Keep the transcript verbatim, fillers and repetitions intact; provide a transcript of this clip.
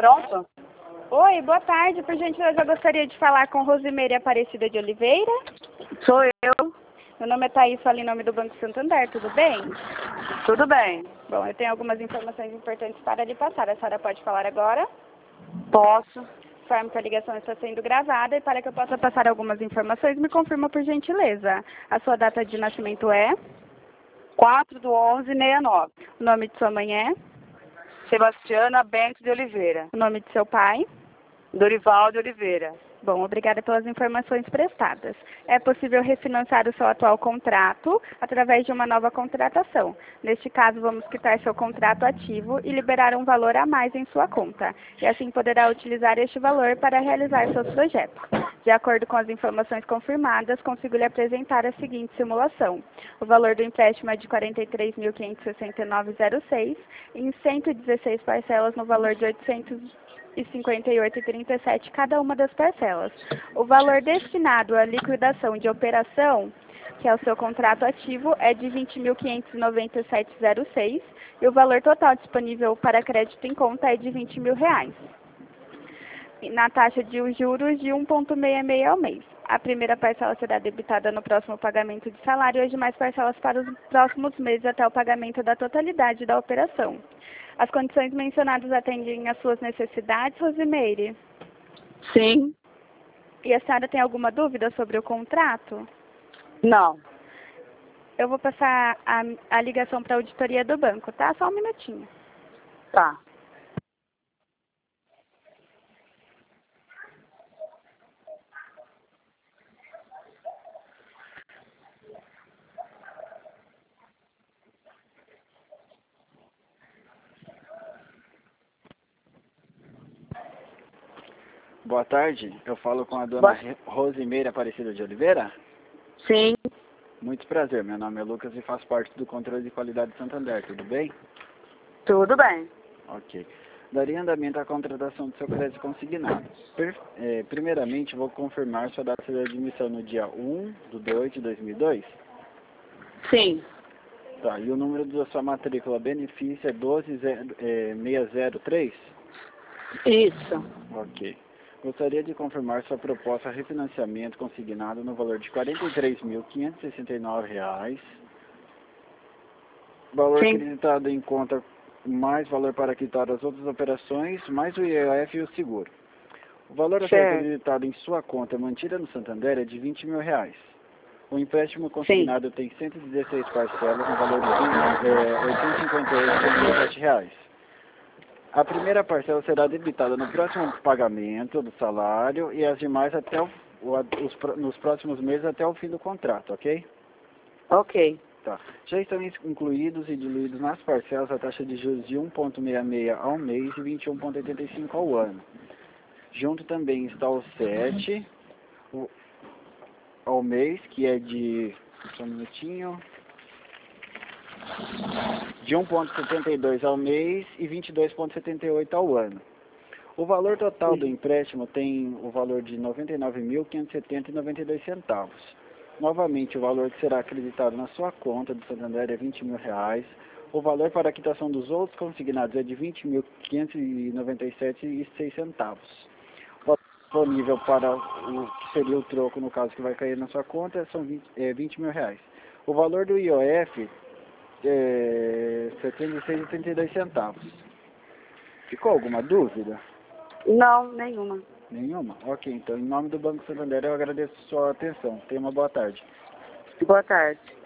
Pronto? Oi, boa tarde. Por gentileza, eu gostaria de falar com Rosimeire Aparecida de Oliveira. Sou eu. Meu nome é Thaís, falo em nome do Banco Santander, tudo bem? Tudo bem. Bom, eu tenho algumas informações importantes para lhe passar. A senhora pode falar agora? Posso. Informo que a ligação está sendo gravada e para que eu possa passar algumas informações, me confirma por gentileza. A sua data de nascimento é? quatro do onze, sessenta e nove. O nome de sua mãe é? Sebastiana Bento de Oliveira. O nome de seu pai? Dorival de Oliveira. Bom, obrigada pelas informações prestadas. É possível refinanciar o seu atual contrato através de uma nova contratação. Neste caso, vamos quitar seu contrato ativo e liberar um valor a mais em sua conta. E assim poderá utilizar este valor para realizar seus projetos. De acordo com as informações confirmadas, consigo lhe apresentar a seguinte simulação. O valor do empréstimo é de quarenta e três mil quinhentos e sessenta e nove vírgula zero seis em cento e dezesseis parcelas no valor de oitocentos e cinquenta e oito vírgula trinta e sete cada uma das parcelas. O valor destinado à liquidação de operação, que é o seu contrato ativo, é de vinte mil quinhentos e noventa e sete vírgula zero seis e o valor total disponível para crédito em conta é de vinte mil reais. Na taxa de juros de um vírgula sessenta e seis ao mês. A primeira parcela será debitada no próximo pagamento de salário e as demais parcelas para os próximos meses até o pagamento da totalidade da operação. As condições mencionadas atendem às suas necessidades, Rosimeire? Sim. E a senhora tem alguma dúvida sobre o contrato? Não. Eu vou passar a, a ligação para a auditoria do banco, tá? Só um minutinho. Tá. Boa tarde, eu falo com a dona Boa... Rosimeire Aparecida de Oliveira. Sim. Muito prazer, meu nome é Lucas e faço parte do controle de qualidade de Santander, tudo bem? Tudo bem. Ok. Daria andamento à contratação do seu crédito consignado. Per, eh, primeiramente, vou confirmar sua data de admissão no dia um de dois de dois mil e dois. Sim. Tá, e o número da sua matrícula benefício é doze seis zero três? Isso. Ok. Gostaria de confirmar sua proposta de refinanciamento consignado no valor de quarenta e três mil quinhentos e sessenta e nove reais. Valor Sim. acreditado em conta mais valor para quitar as outras operações, mais o I O F e o seguro. O valor a ser Certo. acreditado em sua conta mantida no Santander é de vinte mil reais. O empréstimo consignado Sim. tem cento e dezesseis parcelas no valor de é, oitocentos e cinquenta e oito vírgula trinta e sete reais. A primeira parcela será debitada no próximo pagamento do salário e as demais até o, os, nos próximos meses até o fim do contrato, ok? Ok. Tá. Já estão incluídos e diluídos nas parcelas a taxa de juros de um vírgula sessenta e seis ao mês e vinte e um vírgula oitenta e cinco ao ano. Junto também está o sete o, ao mês, que é de... Só um minutinho... de um vírgula setenta e dois ao mês e vinte e dois vírgula setenta e oito ao ano. O valor total do empréstimo tem o valor de noventa e nove mil quinhentos e setenta reais e noventa e dois centavos. Novamente, o valor que será acreditado na sua conta do Santander é vinte mil reais. O valor para a quitação dos outros consignados é de vinte mil quinhentos e noventa e sete reais e seis centavos. O valor disponível para o que seria o troco, no caso que vai cair na sua conta, são vinte, é, vinte mil reais. O valor do I O F é setenta e seis reais e trinta e dois centavos. Ficou alguma dúvida? Não, nenhuma. Nenhuma? Ok, então em nome do Banco Santander eu agradeço a sua atenção. Tenha uma boa tarde. Boa tarde.